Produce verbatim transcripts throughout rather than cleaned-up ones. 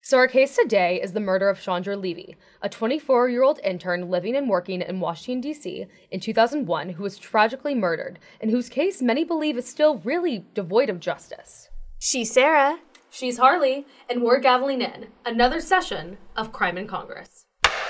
So our case today is the murder of Chandra Levy, a twenty-four-year-old intern living and working in Washington, D C in two thousand one who was tragically murdered, and whose case many believe is still really devoid of justice. She's Sarah. She's Harley, and we're gaveling in another session of Crime in Congress.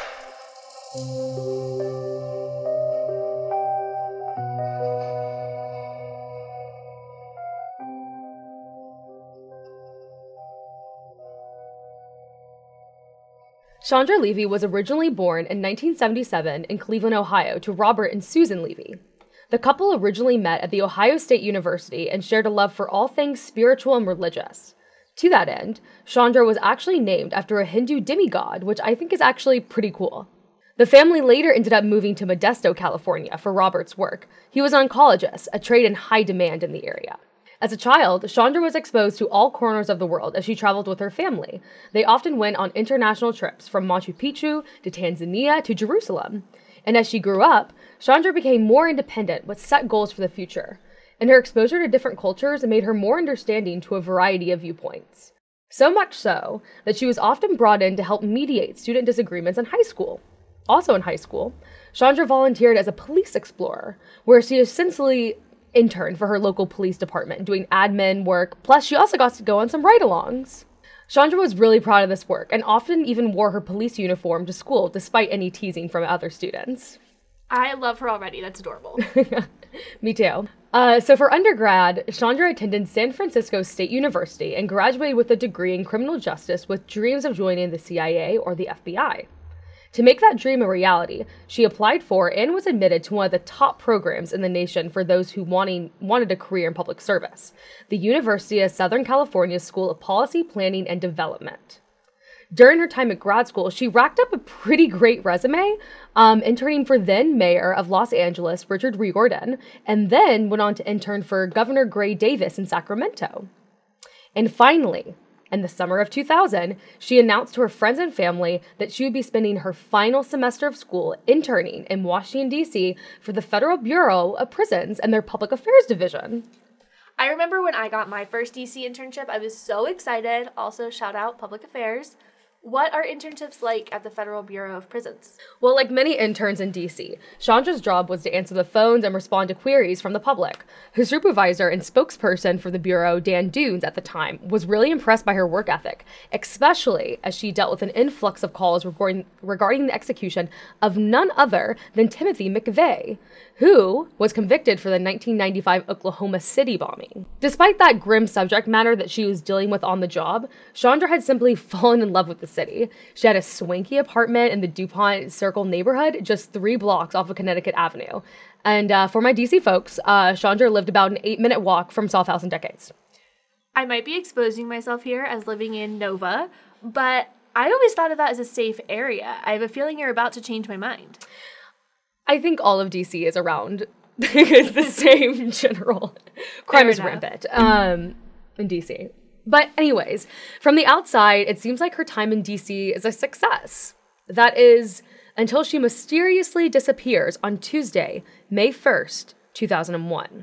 Chandra Levy was originally born in nineteen seventy-seven in Cleveland, Ohio, to Robert and Susan Levy. The couple originally met at The Ohio State University and shared a love for all things spiritual and religious. To that end, Chandra was actually named after a Hindu demigod, which I think is actually pretty cool. The family later ended up moving to Modesto, California for Robert's work. He was an oncologist, a trade in high demand in the area. As a child, Chandra was exposed to all corners of the world as she traveled with her family. They often went on international trips from Machu Picchu to Tanzania to Jerusalem. And as she grew up, Chandra became more independent with set goals for the future. And her exposure to different cultures made her more understanding to a variety of viewpoints. So much so that she was often brought in to help mediate student disagreements in high school. Also in high school, Chandra volunteered as a police explorer, where she essentially interned for her local police department, doing admin work, plus she also got to go on some ride-alongs. Chandra was really proud of this work, and often even wore her police uniform to school, despite any teasing from other students. I love her already. That's adorable. Me too. Uh, so for undergrad, Chandra attended San Francisco State University and graduated with a degree in criminal justice with dreams of joining the C I A or the F B I. To make that dream a reality, she applied for and was admitted to one of the top programs in the nation for those who wanting, wanted a career in public service, the University of Southern California School of Policy, Planning, and Development. During her time at grad school, she racked up a pretty great resume, um, interning for then Mayor of Los Angeles, Richard Riordan, and then went on to intern for Governor Gray Davis in Sacramento. And finally, in the summer of two thousand, she announced to her friends and family that she would be spending her final semester of school interning in Washington, D C for the Federal Bureau of Prisons and their Public Affairs Division. I remember when I got my first D C internship, I was so excited. Also, shout out Public Affairs. What are internships like at the Federal Bureau of Prisons? Well, like many interns in D C, Chandra's job was to answer the phones and respond to queries from the public. Her supervisor and spokesperson for the Bureau, Dan Dunes, at the time, was really impressed by her work ethic, especially as she dealt with an influx of calls regarding, regarding the execution of none other than Timothy McVeigh, who was convicted for the nineteen ninety-five Oklahoma City bombing. Despite that grim subject matter that she was dealing with on the job, Chandra had simply fallen in love with the city. She had a swanky apartment in the DuPont Circle neighborhood, just three blocks off of Connecticut Avenue. And uh, for my D C folks, uh, Chandra lived about an eight-minute walk from South House and Decades. I might be exposing myself here as living in Nova, but I always thought of that as a safe area. I have a feeling you're about to change my mind. I think all of D C is around the same general. Crime Fair is enough. rampant um, in D C. But anyways, from the outside, it seems like her time in D C is a success. That is, until she mysteriously disappears on Tuesday, May first, two thousand one.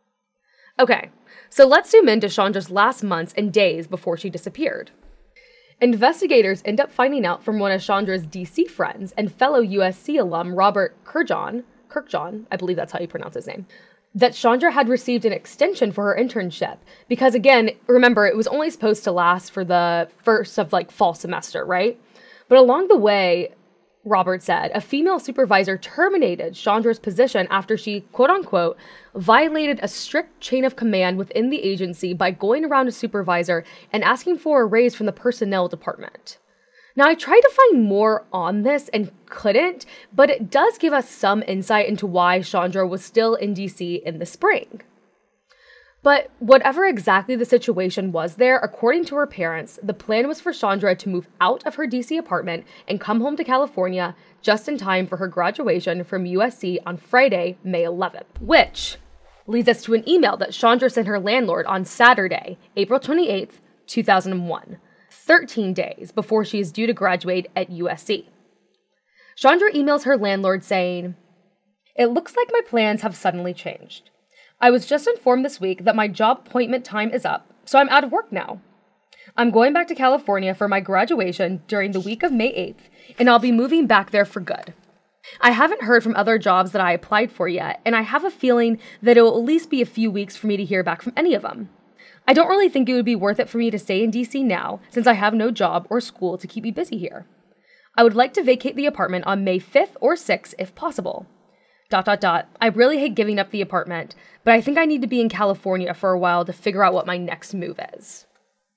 Okay, so let's zoom into Chandra's last months and days before she disappeared. Investigators end up finding out from one of Chandra's D C friends and fellow U S C alum Robert Kirkjohn, Kirkjohn, I believe that's how you pronounce his name, that Chandra had received an extension for her internship. Because again, remember, it was only supposed to last for the first of like fall semester, right? But along the way, Robert said, a female supervisor terminated Chandra's position after she, quote unquote, violated a strict chain of command within the agency by going around a supervisor and asking for a raise from the personnel department. Now, I tried to find more on this and couldn't, but it does give us some insight into why Chandra was still in D C in the spring. But whatever exactly the situation was there, according to her parents, the plan was for Chandra to move out of her D C apartment and come home to California just in time for her graduation from U S C on Friday, May eleventh, which leads us to an email that Chandra sent her landlord on Saturday, April twenty-eighth, two thousand one. thirteen days before she is due to graduate at U S C. Chandra emails her landlord saying, "It looks like my plans have suddenly changed. I was just informed this week that my job appointment time is up, so I'm out of work now. I'm going back to California for my graduation during the week of May eighth, and I'll be moving back there for good. I haven't heard from other jobs that I applied for yet, and I have a feeling that it will at least be a few weeks for me to hear back from any of them. I don't really think it would be worth it for me to stay in D C now, since I have no job or school to keep me busy here. I would like to vacate the apartment on May fifth or sixth if possible. Dot dot dot. I really hate giving up the apartment, but I think I need to be in California for a while to figure out what my next move is.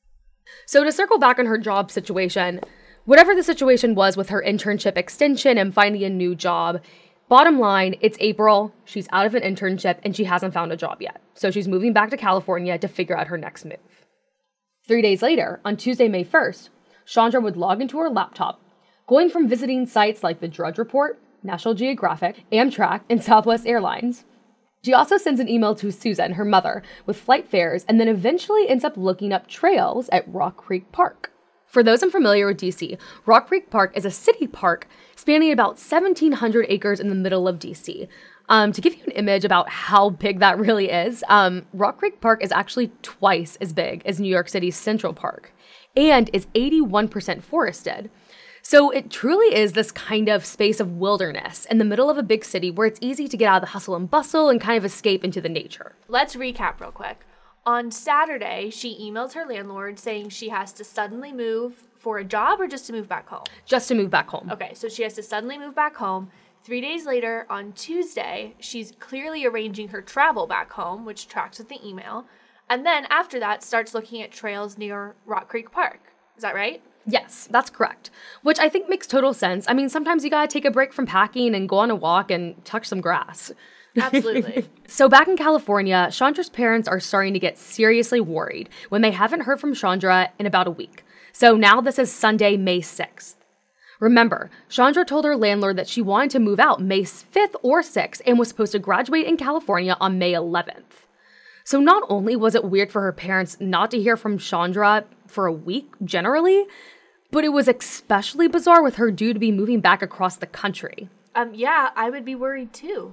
So to circle back on her job situation, whatever the situation was with her internship extension and finding a new job, bottom line, it's April, she's out of an internship, and she hasn't found a job yet. So she's moving back to California to figure out her next move. Three days later, on Tuesday, May first, Chandra would log into her laptop, going from visiting sites like the Drudge Report, National Geographic, Amtrak, and Southwest Airlines. She also sends an email to Susan, her mother, with flight fares, and then eventually ends up looking up trails at Rock Creek Park. For those unfamiliar with D C, Rock Creek Park is a city park spanning about seventeen hundred acres in the middle of D C. Um, to give you an image about how big that really is, um, Rock Creek Park is actually twice as big as New York City's Central Park and is eighty-one percent forested. So it truly is this kind of space of wilderness in the middle of a big city where it's easy to get out of the hustle and bustle and kind of escape into the nature. Let's recap real quick. On Saturday, she emails her landlord saying she has to suddenly move for a job or just to move back home? Just to move back home. Okay, so she has to suddenly move back home. Three days later, on Tuesday, she's clearly arranging her travel back home, which tracks with the email. And then after that, starts looking at trails near Rock Creek Park. Is that right? Yes, that's correct. Which I think makes total sense. I mean, sometimes you gotta take a break from packing and go on a walk and touch some grass. Absolutely. So back in California, Chandra's parents are starting to get seriously worried when they haven't heard from Chandra in about a week. So now this is Sunday, May sixth. Remember, Chandra told her landlord that she wanted to move out May fifth or sixth and was supposed to graduate in California on May eleventh. So not only was it weird for her parents not to hear from Chandra for a week generally, but it was especially bizarre with her due to be moving back across the country. Um, yeah, I would be worried too.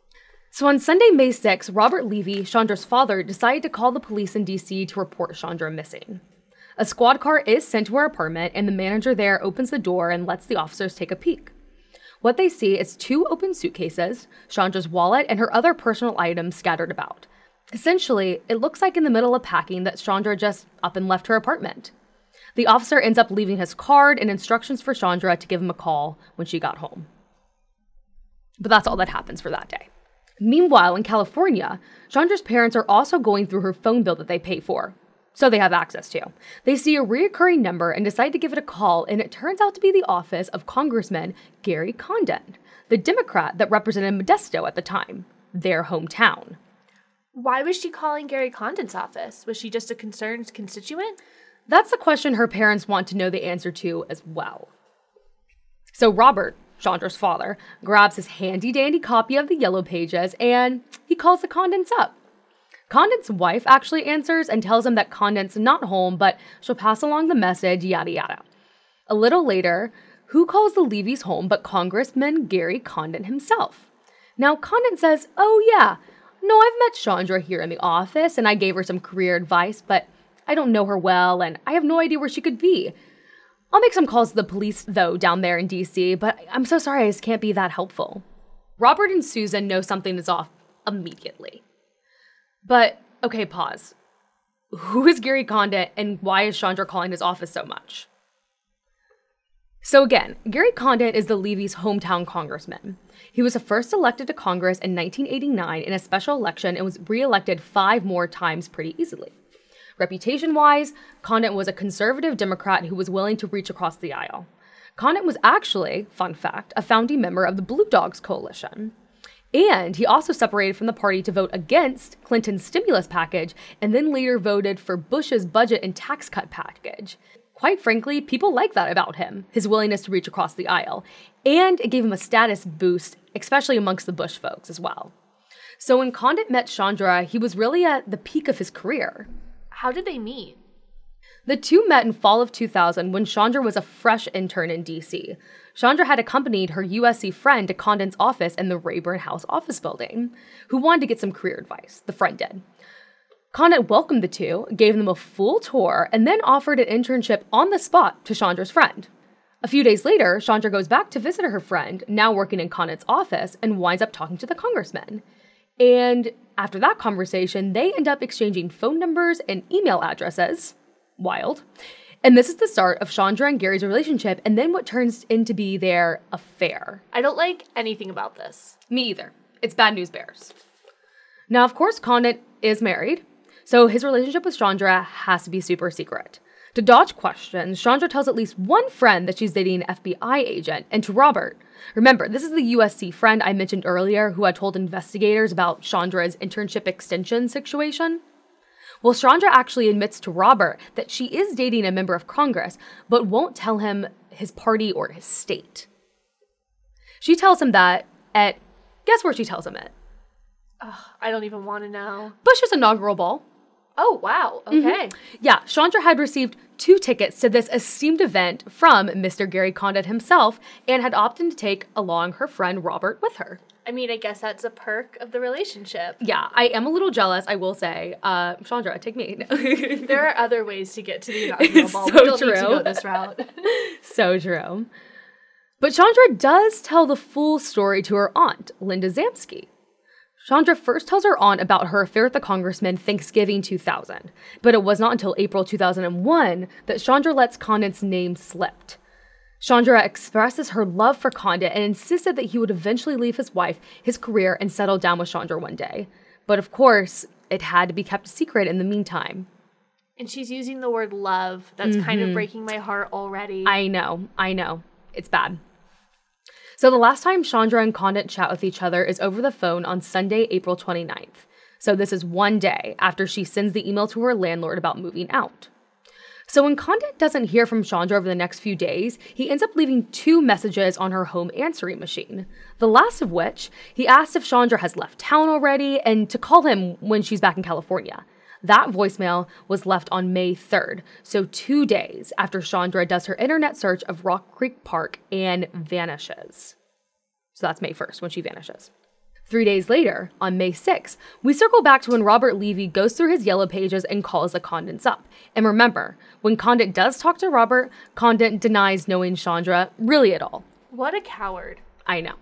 So on Sunday, May sixth, Robert Levy, Chandra's father, decided to call the police in D C to report Chandra missing. A squad car is sent to her apartment, and the manager there opens the door and lets the officers take a peek. What they see is two open suitcases, Chandra's wallet, and her other personal items scattered about. Essentially, it looks like in the middle of packing that Chandra just up and left her apartment. The officer ends up leaving his card and instructions for Chandra to give him a call when she got home. But that's all that happens for that day. Meanwhile, in California, Chandra's parents are also going through her phone bill that they pay for, so they have access to. They see a reoccurring number and decide to give it a call, and it turns out to be the office of Congressman Gary Condon, the Democrat that represented Modesto at the time, their hometown. Why was she calling Gary Condon's office? Was she just a concerned constituent? That's the question her parents want to know the answer to as well. So Robert, Chandra's father, grabs his handy-dandy copy of the Yellow Pages and he calls the Condons up. Condon's wife actually answers and tells him that Condon's not home, but she'll pass along the message, yada yada. A little later, who calls the Levy's home but Congressman Gary Condon himself? Now Condon says, oh yeah, no, I've met Chandra here in the office and I gave her some career advice, but I don't know her well, and I have no idea where she could be. I'll make some calls to the police, though, down there in D C, but I'm so sorry I just can't be that helpful. Robert and Susan know something is off immediately. But, okay, pause. Who is Gary Condon, and why is Chandra calling his office so much? So again, Gary Condon is the Levy's hometown congressman. He was first elected to Congress in nineteen eighty-nine in a special election and was re-elected five more times pretty easily. Reputation-wise, Condon was a conservative Democrat who was willing to reach across the aisle. Condon was actually, fun fact, a founding member of the Blue Dogs Coalition. And he also separated from the party to vote against Clinton's stimulus package and then later voted for Bush's budget and tax cut package. Quite frankly, people like that about him, his willingness to reach across the aisle. And it gave him a status boost, especially amongst the Bush folks as well. So when Condon met Chandra, he was really at the peak of his career. How did they meet? The two met in fall of two thousand when Chandra was a fresh intern in D C. Chandra had accompanied her U S C friend to Condon's office in the Rayburn House office building, who wanted to get some career advice. The friend did. Condit welcomed the two, gave them a full tour, and then offered an internship on the spot to Chandra's friend. A few days later, Chandra goes back to visit her friend, now working in Condit's office, and winds up talking to the congressman. And after that conversation, they end up exchanging phone numbers and email addresses. Wild. And this is the start of Chandra and Gary's relationship, and then what turns into be their affair. I don't like anything about this. Me either. It's bad news bears. Now, of course, Condit is married, so his relationship with Chandra has to be super secret. To dodge questions, Chandra tells at least one friend that she's dating an F B I agent, and to Robert. Remember, this is the U S C friend I mentioned earlier who had told investigators about Chandra's internship extension situation. Well, Chandra actually admits to Robert that she is dating a member of Congress, but won't tell him his party or his state. She tells him that at, guess where she tells him it? Ugh, I don't even want to know. Bush's inaugural ball. Oh, wow. Okay. Mm-hmm. Yeah, Chandra had received two tickets to this esteemed event from Mister Gary Condit himself and had opted to take along her friend Robert with her. I mean, I guess that's a perk of the relationship. Yeah, I am a little jealous, I will say. Uh, Chandra, take me. There are other ways to get to the inaugural ball. So we don't true. need to go this route. So true. But Chandra does tell the full story to her aunt, Linda Zamsky. Chandra first tells her aunt about her affair with the congressman Thanksgiving two thousand, but it was not until April two thousand one that Chandra lets Condit's name slip. Chandra expresses her love for Condit and insisted that he would eventually leave his wife, his career, and settle down with Chandra one day. But of course, it had to be kept a secret in the meantime. And she's using the word love. That's mm-hmm. kind of breaking my heart already. I know, I know. It's bad. So the last time Chandra and Condit chat with each other is over the phone on Sunday, April twenty-ninth. So this is one day after she sends the email to her landlord about moving out. So when Condit doesn't hear from Chandra over the next few days, he ends up leaving two messages on her home answering machine. The last of which, he asks if Chandra has left town already and to call him when she's back in California. That voicemail was left on May third, so two days after Chandra does her internet search of Rock Creek Park and vanishes. So that's May first, when she vanishes. Three days later, on May sixth, we circle back to when Robert Levy goes through his yellow pages and calls the Condits up. And remember, when Condit does talk to Robert, Condit denies knowing Chandra really at all. What a coward. I know.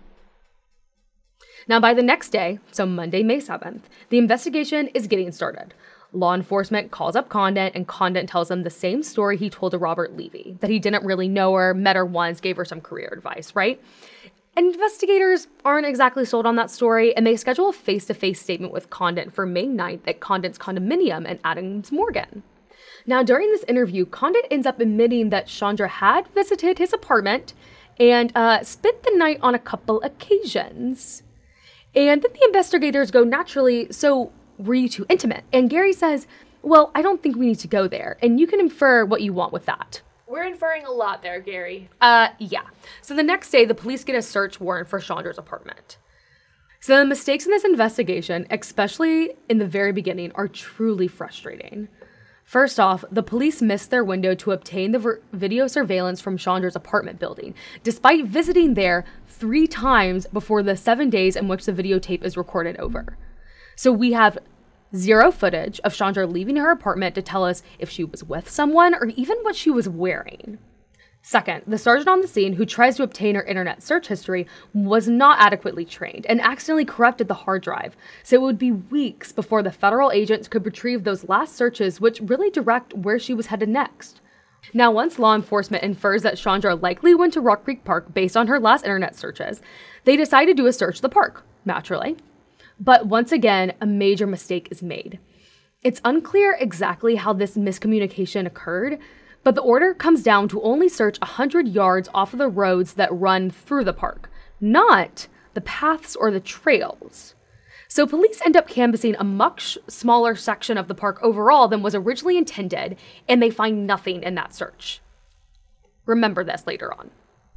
Now, by the next day, so Monday, May seventh, the investigation is getting started. Law enforcement calls up Condit, and Condit tells them the same story he told to Robert Levy, that he didn't really know her, met her once, gave her some career advice, right? Investigators aren't exactly sold on that story, and they schedule a face-to-face statement with Condit for May ninth at Condit's condominium in Adams Morgan. Now, during this interview, Condit ends up admitting that Chandra had visited his apartment and uh, spent the night on a couple occasions. And then the investigators go, naturally, so were you too intimate? And Gary says, well, I don't think we need to go there, and you can infer what you want with that. We're inferring a lot there, Gary. Uh, yeah. So the next day, the police get a search warrant for Chandra's apartment. So the mistakes in this investigation, especially in the very beginning, are truly frustrating. First off, the police missed their window to obtain the ver- video surveillance from Chandra's apartment building, despite visiting there three times before the seven days in which the videotape is recorded over. So we have zero footage of Chandra leaving her apartment to tell us if she was with someone or even what she was wearing. Second, the sergeant on the scene who tries to obtain her internet search history was not adequately trained and accidentally corrupted the hard drive, so it would be weeks before the federal agents could retrieve those last searches, which really direct where she was headed next. Now, once law enforcement infers that Chandra likely went to Rock Creek Park based on her last internet searches, they decide to do a search of the park, naturally. But once again, a major mistake is made. It's unclear exactly how this miscommunication occurred, but the order comes down to only search one hundred yards off of the roads that run through the park, not the paths or the trails. So police end up canvassing a much smaller section of the park overall than was originally intended, and they find nothing in that search. Remember this later on.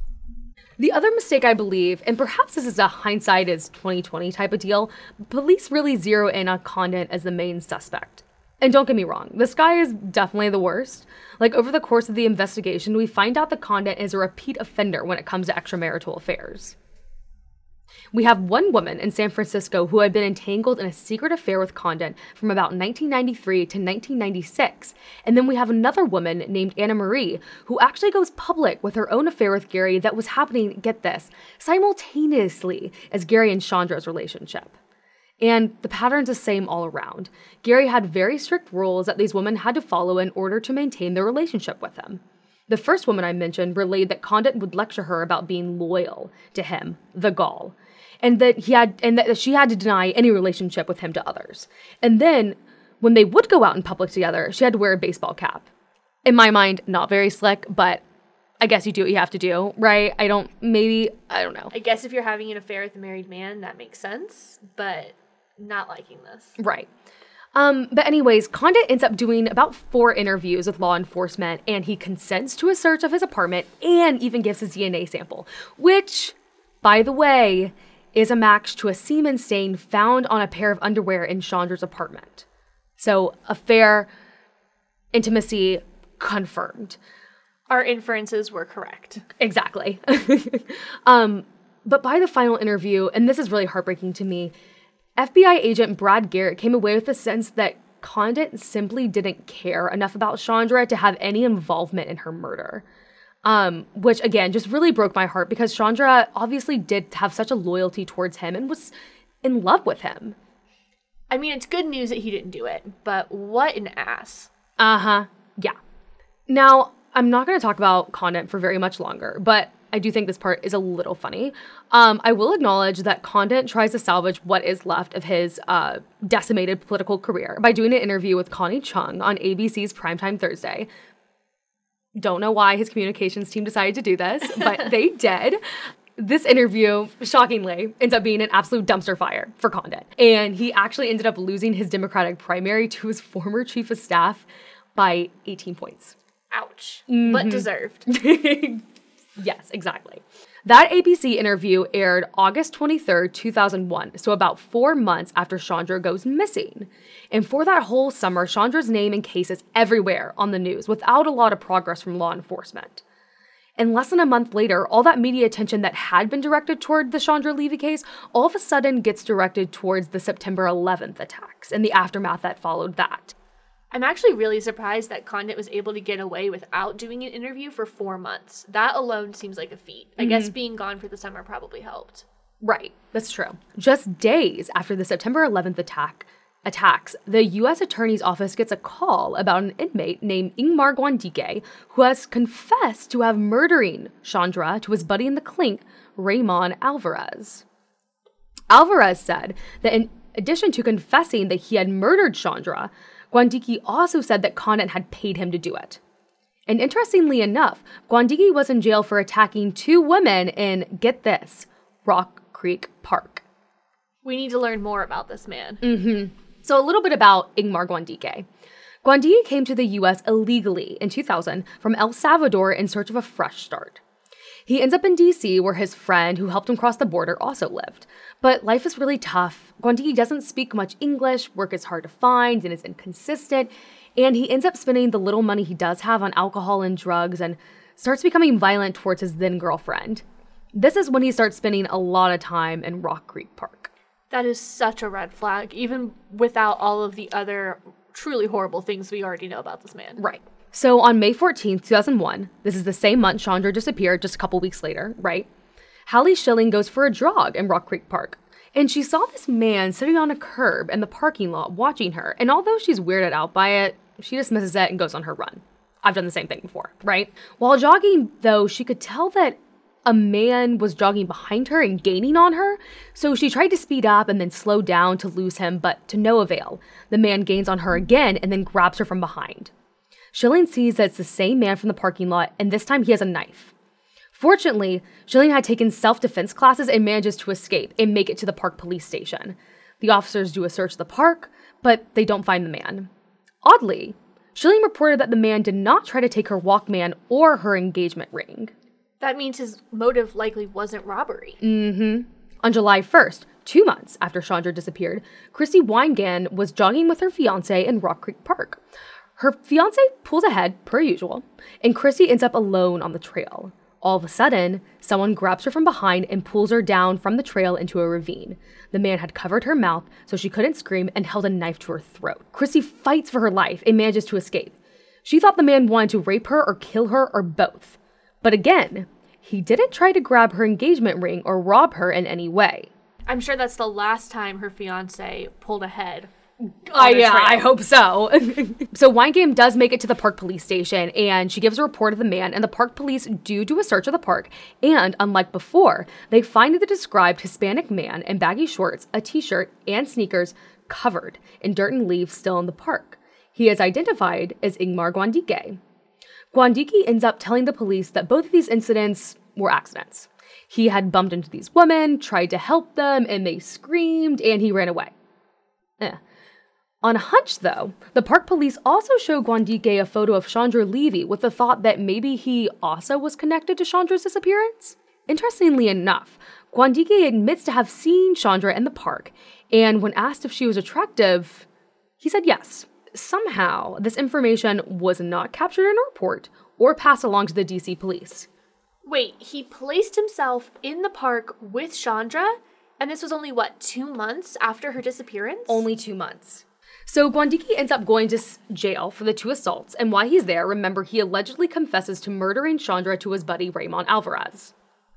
The other mistake, I believe, and perhaps this is a hindsight is twenty twenty type of deal, police really zero in on Condit as the main suspect. And don't get me wrong, this guy is definitely the worst. Like, over the course of the investigation, we find out that Condit is a repeat offender when it comes to extramarital affairs. We have one woman in San Francisco who had been entangled in a secret affair with Condon from about nineteen ninety-three to nineteen ninety-six. And then we have another woman named Anna Marie who actually goes public with her own affair with Gary that was happening, get this, simultaneously as Gary and Chandra's relationship. And the pattern's the same all around. Gary had very strict rules that these women had to follow in order to maintain their relationship with him. The first woman I mentioned relayed that Condon would lecture her about being loyal to him, the Gaul, and that he had and that she had to deny any relationship with him to others. And then, when they would go out in public together, she had to wear a baseball cap. In my mind, not very slick, but I guess you do what you have to do, right? I don't, maybe, I don't know. I guess if you're having an affair with a married man, that makes sense, but not liking this. Right. Um, but anyways, Condon ends up doing about four interviews with law enforcement, and he consents to a search of his apartment and even gives his D N A sample, which, by the way, is a match to a semen stain found on a pair of underwear in Chandra's apartment. So, affair, intimacy, confirmed. Our inferences were correct. Exactly. um, but by the final interview, and this is really heartbreaking to me, F B I agent Brad Garrett came away with the sense that Condon simply didn't care enough about Chandra to have any involvement in her murder. Um, which, again, just really broke my heart because Chandra obviously did have such a loyalty towards him and was in love with him. I mean, it's good news that he didn't do it, but what an ass. Uh-huh. Yeah. Now, I'm not going to talk about Condon for very much longer, but I do think this part is a little funny. Um, I will acknowledge that Condon tries to salvage what is left of his uh, decimated political career by doing an interview with Connie Chung on A B C's Primetime Thursday. Don't know why his communications team decided to do this, but they did. This interview, shockingly, ends up being an absolute dumpster fire for Condon. And he actually ended up losing his Democratic primary to his former chief of staff by eighteen points. Ouch. Mm-hmm. But deserved. Yes, exactly. That A B C interview aired August twenty-third, two thousand one, so about four months after Chandra goes missing. And for that whole summer, Chandra's name and case is everywhere on the news without a lot of progress from law enforcement. And less than a month later, all that media attention that had been directed toward the Chandra Levy case all of a sudden gets directed towards the September eleventh attacks and the aftermath that followed that. I'm actually really surprised that Condon was able to get away without doing an interview for four months. That alone seems like a feat. I mm-hmm. guess being gone for the summer probably helped. Right, that's true. Just days after the September eleventh attack attacks, the U S Attorney's Office gets a call about an inmate named Ingmar Guandike who has confessed to have murdering Chandra to his buddy in the clink, Raymond Alvarez. Alvarez said that in addition to confessing that he had murdered Chandra, Guandike also said that Condon had paid him to do it. And interestingly enough, Guandike was in jail for attacking two women in, get this, Rock Creek Park. We need to learn more about this man. Mm-hmm. So a little bit about Ingmar Guandike. Guandike came to the U S illegally in two thousand from El Salvador in search of a fresh start. He ends up in D C where his friend who helped him cross the border also lived. But life is really tough. Guandike doesn't speak much English, work is hard to find and is inconsistent, and he ends up spending the little money he does have on alcohol and drugs and starts becoming violent towards his then girlfriend. This is when he starts spending a lot of time in Rock Creek Park. That is such a red flag, even without all of the other truly horrible things we already know about this man. Right. So on May fourteenth, two thousand one, this is the same month Chandra disappeared just a couple weeks later, right? Hallie Schilling goes for a jog in Rock Creek Park, and she saw this man sitting on a curb in the parking lot watching her, and although she's weirded out by it, she dismisses it and goes on her run. I've done the same thing before, right? While jogging, though, she could tell that a man was jogging behind her and gaining on her, so she tried to speed up and then slow down to lose him, but to no avail. The man gains on her again and then grabs her from behind. Schilling sees that it's the same man from the parking lot, and this time he has a knife. Fortunately, Schilling had taken self-defense classes and manages to escape and make it to the park police station. The officers do a search of the park, but they don't find the man. Oddly, Schilling reported that the man did not try to take her Walkman or her engagement ring. That means his motive likely wasn't robbery. Mm-hmm. On July first, two months after Chandra disappeared, Christy Weingan was jogging with her fiancé in Rock Creek Park. Her fiancé pulls ahead, per usual, and Christy ends up alone on the trail. All of a sudden, someone grabs her from behind and pulls her down from the trail into a ravine. The man had covered her mouth so she couldn't scream and held a knife to her throat. Chrissy fights for her life and manages to escape. She thought the man wanted to rape her or kill her or both. But again, he didn't try to grab her engagement ring or rob her in any way. I'm sure that's the last time her fiancé pulled ahead. Uh, yeah, I hope so. So Weingame does make it to the park police station, and she gives a report of the man, and the park police do do a search of the park, and unlike before, they find the described Hispanic man in baggy shorts, a t-shirt, and sneakers covered in dirt and leaves still in the park. He is identified as Ingmar Guandike. Guandike ends up telling the police that both of these incidents were accidents. He had bumped into these women, tried to help them, and they screamed, and he ran away. Eh. On a hunch, though, the park police also show Guandike a photo of Chandra Levy with the thought that maybe he also was connected to Chandra's disappearance. Interestingly enough, Guandike admits to have seen Chandra in the park, and when asked if she was attractive, he said yes. Somehow, this information was not captured in a report or passed along to the D C police. Wait, he placed himself in the park with Chandra? And this was only, what, two months after her disappearance? Only two months. So Guandike ends up going to jail for the two assaults, and while he's there, remember, he allegedly confesses to murdering Chandra to his buddy Raymond Alvarez.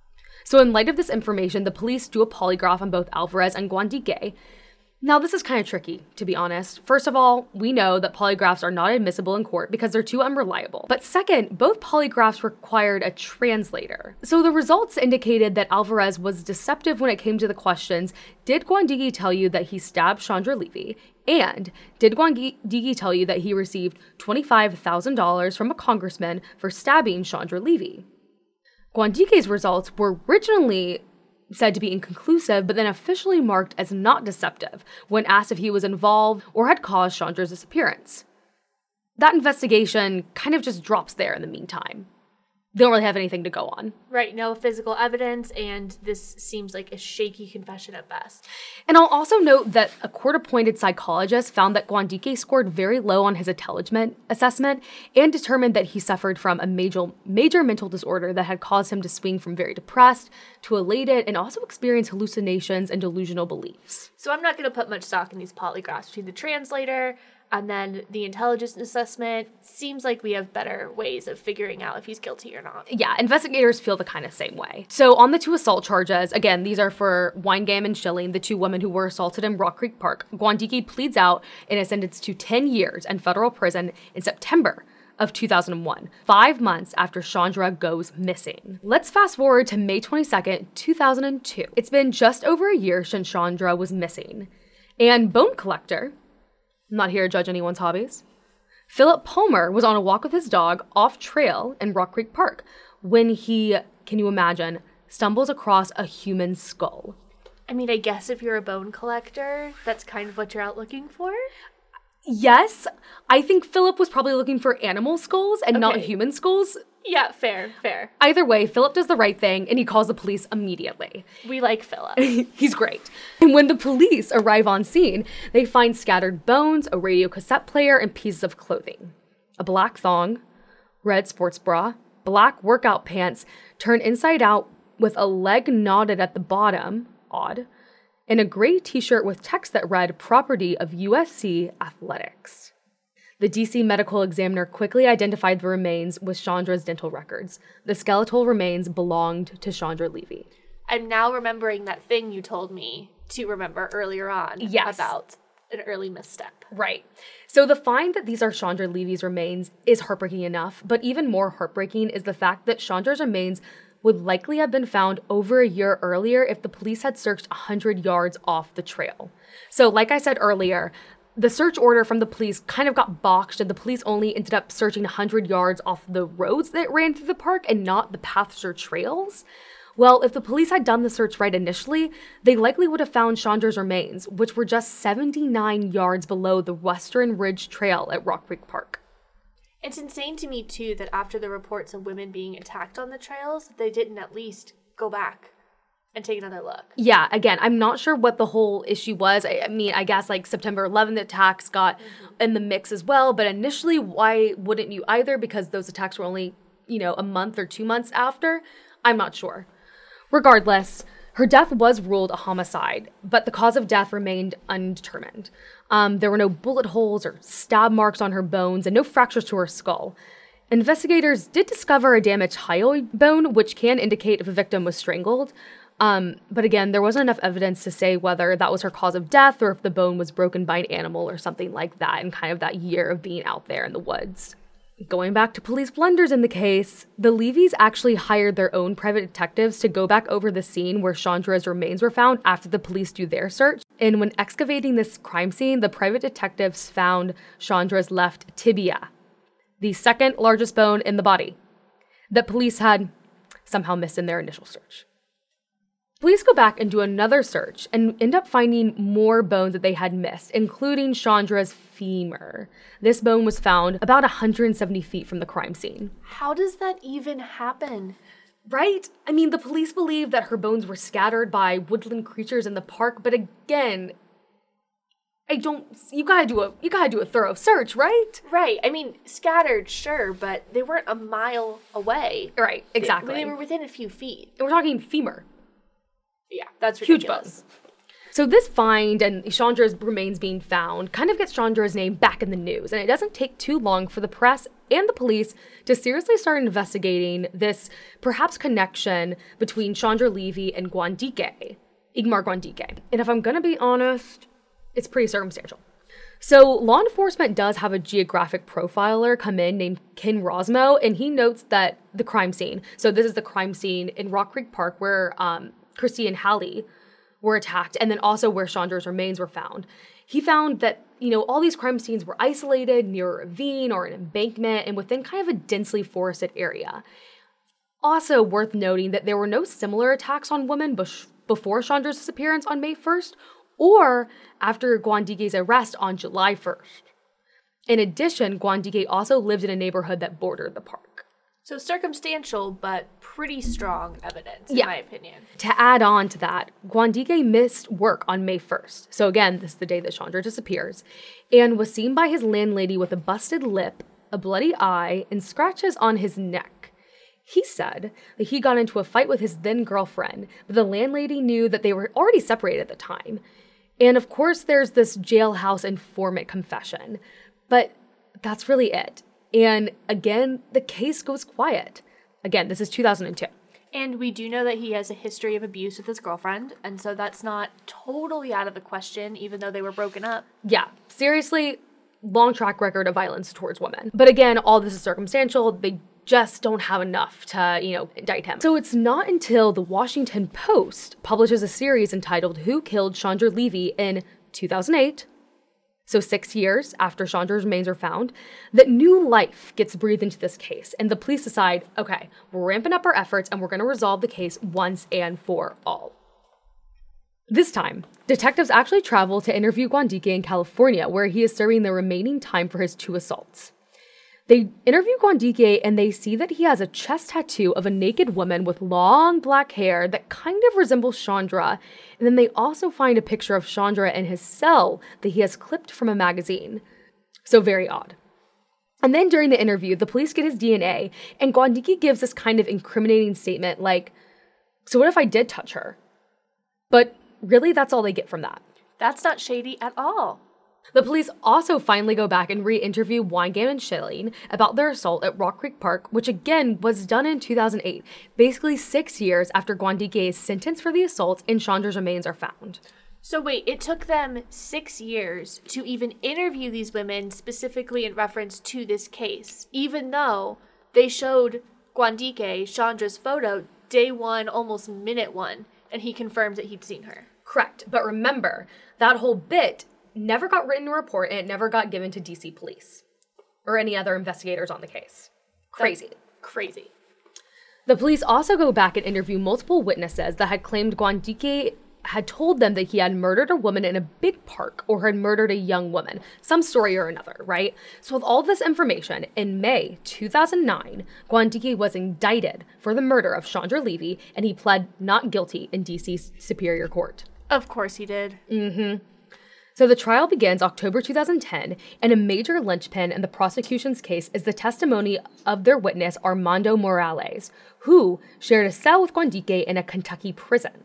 So in light of this information, the police do a polygraph on both Alvarez and Guandike. Now, this is kind of tricky, to be honest. First of all, we know that polygraphs are not admissible in court because they're too unreliable. But second, both polygraphs required a translator. So the results indicated that Alvarez was deceptive when it came to the questions, did Guandike tell you that he stabbed Chandra Levy? And did Guandike tell you that he received twenty-five thousand dollars from a congressman for stabbing Chandra Levy? Guandike's results were originally said to be inconclusive, but then officially marked as not deceptive when asked if he was involved or had caused Chandra's disappearance. That investigation kind of just drops there in the meantime. They don't really have anything to go on. Right, no physical evidence, and this seems like a shaky confession at best. And I'll also note that a court-appointed psychologist found that Guandike scored very low on his intelligence assessment and determined that he suffered from a major, major mental disorder that had caused him to swing from very depressed to elated and also experience hallucinations and delusional beliefs. So I'm not going to put much stock in these polygraphs between the translator and then the intelligence assessment. Seems like we have better ways of figuring out if he's guilty or not. Yeah, investigators feel the kind of same way. So on the two assault charges, again, these are for Weingame and Schilling, the two women who were assaulted in Rock Creek Park. Guandike pleads out and is sentenced to ten years in federal prison in September of two thousand one, five months after Chandra goes missing. Let's fast forward to May twenty-second, two thousand two. It's been just over a year since Chandra was missing. And bone collector, I'm not here to judge anyone's hobbies, Philip Palmer was on a walk with his dog off trail in Rock Creek Park when he, can you imagine, stumbles across a human skull. I mean, I guess if you're a bone collector, that's kind of what you're out looking for? Yes, I think Philip was probably looking for animal skulls and okay. not human skulls. Yeah, fair, fair. Either way, Philip does the right thing and he calls the police immediately. We like Philip. He's great. And when the police arrive on scene, they find scattered bones, a radio cassette player, and pieces of clothing. A black thong, red sports bra, black workout pants turned inside out with a leg knotted at the bottom, odd, and a gray t-shirt with text that read, property of U S C Athletics. The D C medical examiner quickly identified the remains with Chandra's dental records. The skeletal remains belonged to Chandra Levy. I'm now remembering that thing you told me to remember earlier on yes. about an early misstep. Right. So the find that these are Chandra Levy's remains is heartbreaking enough, but even more heartbreaking is the fact that Chandra's remains would likely have been found over a year earlier if the police had searched one hundred yards off the trail. So like I said earlier, the search order from the police kind of got botched and the police only ended up searching one hundred yards off the roads that ran through the park and not the paths or trails. Well, if the police had done the search right initially, they likely would have found Chandra's remains, which were just seventy-nine yards below the Western Ridge Trail at Rock Creek Park. It's insane to me, too, that after the reports of women being attacked on the trails, they didn't at least go back and take another look. Yeah, again, I'm not sure what the whole issue was. I, I mean, I guess like September eleventh attacks got mm-hmm. in the mix as well, but initially, why wouldn't you either? Because those attacks were only you know, a month or two months after. I'm not sure. Regardless, her death was ruled a homicide, but the cause of death remained undetermined. Um, there were no bullet holes or stab marks on her bones and no fractures to her skull. Investigators did discover a damaged hyoid bone, which can indicate if a victim was strangled. Um, but again, there wasn't enough evidence to say whether that was her cause of death or if the bone was broken by an animal or something like that in kind of that year of being out there in the woods. Going back to police blunders in the case, the Levys actually hired their own private detectives to go back over the scene where Chandra's remains were found after the police do their search. And when excavating this crime scene, the private detectives found Chandra's left tibia, the second largest bone in the body, that police had somehow missed in their initial search. Police go back and do another search and end up finding more bones that they had missed, including Chandra's femur. This bone was found about one hundred seventy feet from the crime scene. How does that even happen? Right? I mean, the police believe that her bones were scattered by woodland creatures in the park, but again, I don't, you gotta do a, you gotta do a thorough search, right? Right. I mean, scattered, sure, but they weren't a mile away. Right, exactly. They, they were within a few feet. And we're talking femur. Yeah, that's ridiculous. Huge bones. So this find and Chandra's remains being found kind of gets Chandra's name back in the news, and it doesn't take too long for the press and the police to seriously start investigating this perhaps connection between Chandra Levy and Gwandike, Ingmar Gwandike. And if I'm gonna be honest, it's pretty circumstantial. So law enforcement does have a geographic profiler come in named Ken Rosmo, and he notes that the crime scene, so this is the crime scene in Rock Creek Park where um, Christy and Hallie were attacked, and then also where Chandra's remains were found. He found that, you know, all these crime scenes were isolated near a ravine or an embankment and within kind of a densely forested area. Also worth noting that there were no similar attacks on women bef- before Chandra's disappearance on May first or after Gwandike's arrest on July first. In addition, Gwandike also lived in a neighborhood that bordered the park. So circumstantial, but pretty strong evidence, in Yeah. my opinion. To add on to that, Gwandike missed work on May first. So again, this is the day that Chandra disappears, and was seen by his landlady with a busted lip, a bloody eye, and scratches on his neck. He said that he got into a fight with his then girlfriend, but the landlady knew that they were already separated at the time. And of course, there's this jailhouse informant confession, but that's really it. And again, the case goes quiet. Again, this is two thousand two. And we do know that he has a history of abuse with his girlfriend, and so that's not totally out of the question, even though they were broken up. Yeah, seriously, long track record of violence towards women. But again, all this is circumstantial. They just don't have enough to, you know, indict him. So it's not until the Washington Post publishes a series entitled Who Killed Chandra Levy in two thousand eight, so six years after Chandra's remains are found, that new life gets breathed into this case. And the police decide, okay, we're ramping up our efforts and we're going to resolve the case once and for all. This time, detectives actually travel to interview Gwandike in California, where he is serving the remaining time for his two assaults. They interview Gwandike and they see that he has a chest tattoo of a naked woman with long black hair that kind of resembles Chandra. And then they also find a picture of Chandra in his cell that he has clipped from a magazine. So very odd. And then during the interview, the police get his D N A, and Gwandike gives this kind of incriminating statement like, so what if I did touch her? But really, that's all they get from that. That's not shady at all. The police also finally go back and re-interview Weingam and Schilling about their assault at Rock Creek Park, which again was done in two thousand eight, basically six years after Gwandike's sentence for the assaults and Chandra's remains are found. So wait, it took them six years to even interview these women specifically in reference to this case, even though they showed Gwandike Chandra's photo day one, almost minute one, and he confirmed that he'd seen her. Correct, but remember, that whole bit never got written in a report and it never got given to D C police or any other investigators on the case. Crazy. That's crazy. The police also go back and interview multiple witnesses that had claimed Gwandike had told them that he had murdered a woman in a big park or had murdered a young woman, some story or another, right? So with all this information, in May two thousand nine, Gwandike was indicted for the murder of Chandra Levy, and he pled not guilty in D C's Superior Court. Of course he did. Mm-hmm. So the trial begins October two thousand ten, and a major linchpin in the prosecution's case is the testimony of their witness, Armando Morales, who shared a cell with Guandique in a Kentucky prison.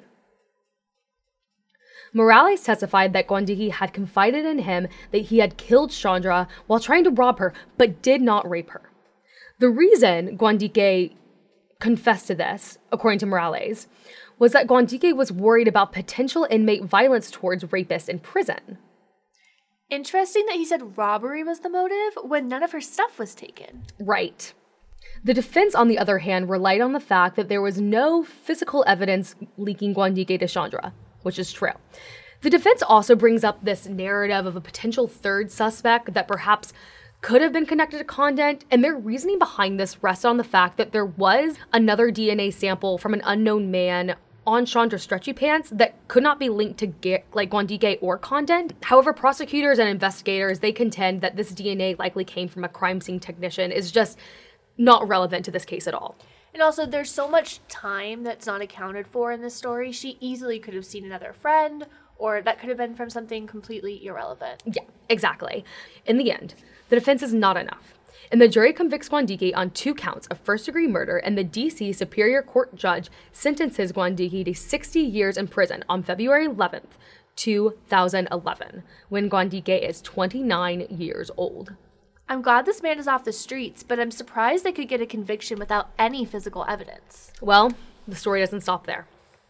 Morales testified that Guandique had confided in him that he had killed Chandra while trying to rob her, but did not rape her. The reason Guandique confessed to this, according to Morales, was that Guandique was worried about potential inmate violence towards rapists in prison. Interesting that he said robbery was the motive when none of her stuff was taken. Right. The defense, on the other hand, relied on the fact that there was no physical evidence linking Guandique to Chandra, which is true. The defense also brings up this narrative of a potential third suspect that perhaps could have been connected to Condent, and their reasoning behind this rests on the fact that there was another D N A sample from an unknown man on Chandra's stretchy pants that could not be linked to Ga- like Guandique or Condent. However, prosecutors and investigators, they contend that this D N A likely came from a crime scene technician, is just not relevant to this case at all. And also, there's so much time that's not accounted for in this story. She easily could have seen another friend, or that could have been from something completely irrelevant. Yeah, exactly. In the end, the defense is not enough, and the jury convicts Guandique on two counts of first-degree murder, and the D C Superior Court judge sentences Guandique to sixty years in prison on February eleventh, two thousand eleven, when Guandique is twenty-nine years old. I'm glad this man is off the streets, but I'm surprised they could get a conviction without any physical evidence. Well, the story doesn't stop there.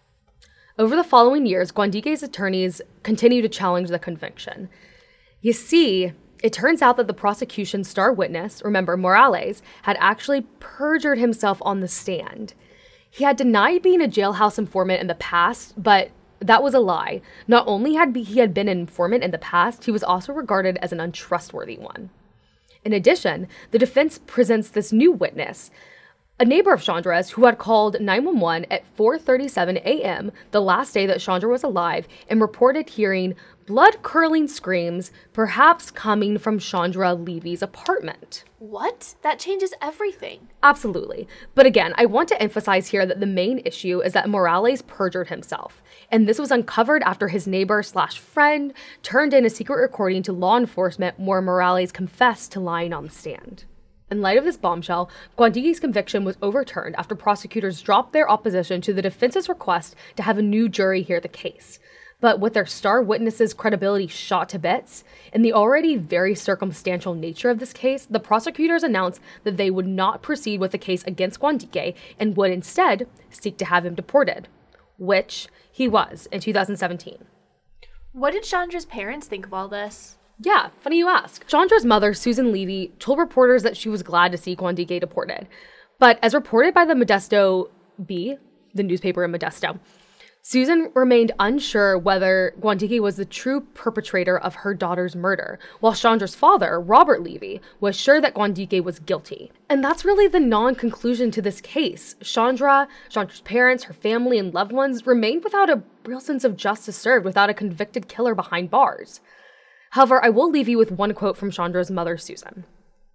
Over the following years, Guandique's attorneys continue to challenge the conviction. You see, it turns out that the prosecution's star witness, remember Morales, had actually perjured himself on the stand. He had denied being a jailhouse informant in the past, but that was a lie. Not only had he had been an informant in the past, he was also regarded as an untrustworthy one. In addition, the defense presents this new witness, a neighbor of Chandra's who had called nine one one at four thirty-seven a.m. the last day that Chandra was alive and reported hearing blood-curdling screams, perhaps coming from Chandra Levy's apartment. What? That changes everything. Absolutely. But again, I want to emphasize here that the main issue is that Morales perjured himself. And this was uncovered after his neighbor slash friend turned in a secret recording to law enforcement where Morales confessed to lying on the stand. In light of this bombshell, Guandique's conviction was overturned after prosecutors dropped their opposition to the defense's request to have a new jury hear the case. But with their star witness's credibility shot to bits, and the already very circumstantial nature of this case, the prosecutors announced that they would not proceed with the case against Guandique and would instead seek to have him deported, which he was in two thousand seventeen. What did Chandra's parents think of all this? Yeah, funny you ask. Chandra's mother, Susan Levy, told reporters that she was glad to see Guandique deported. But as reported by the Modesto Bee, the newspaper in Modesto, Susan remained unsure whether Guandique was the true perpetrator of her daughter's murder, while Chandra's father, Robert Levy, was sure that Guandique was guilty. And that's really the non-conclusion to this case. Chandra, Chandra's parents, her family, and loved ones remained without a real sense of justice served, without a convicted killer behind bars. However, I will leave you with one quote from Chandra's mother, Susan.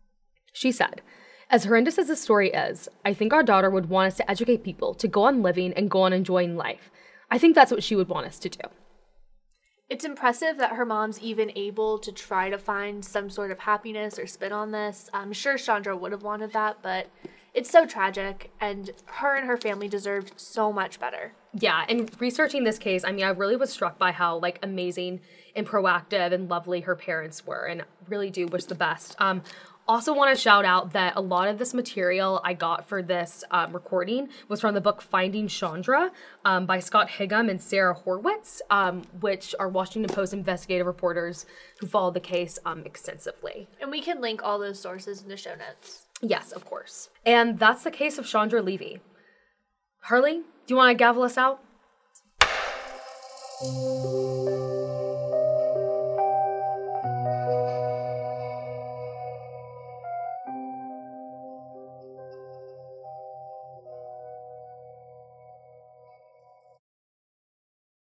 She said, "As horrendous as this story is, I think our daughter would want us to educate people, to go on living and go on enjoying life. I think that's what she would want us to do." It's impressive that her mom's even able to try to find some sort of happiness or spin on this. I'm sure Chandra would have wanted that, but it's so tragic, and her and her family deserved so much better. Yeah, and researching this case, I mean, I really was struck by how, like, amazing and proactive and lovely her parents were, and really do wish the best. Um, Also want to shout out that a lot of this material I got for this um, recording was from the book Finding Chandra um, by Scott Higham and Sarah Horwitz, um, which are Washington Post investigative reporters who followed the case um, extensively. And we can link all those sources in the show notes. Yes, of course. And that's the case of Chandra Levy. Harley, do you want to gavel us out?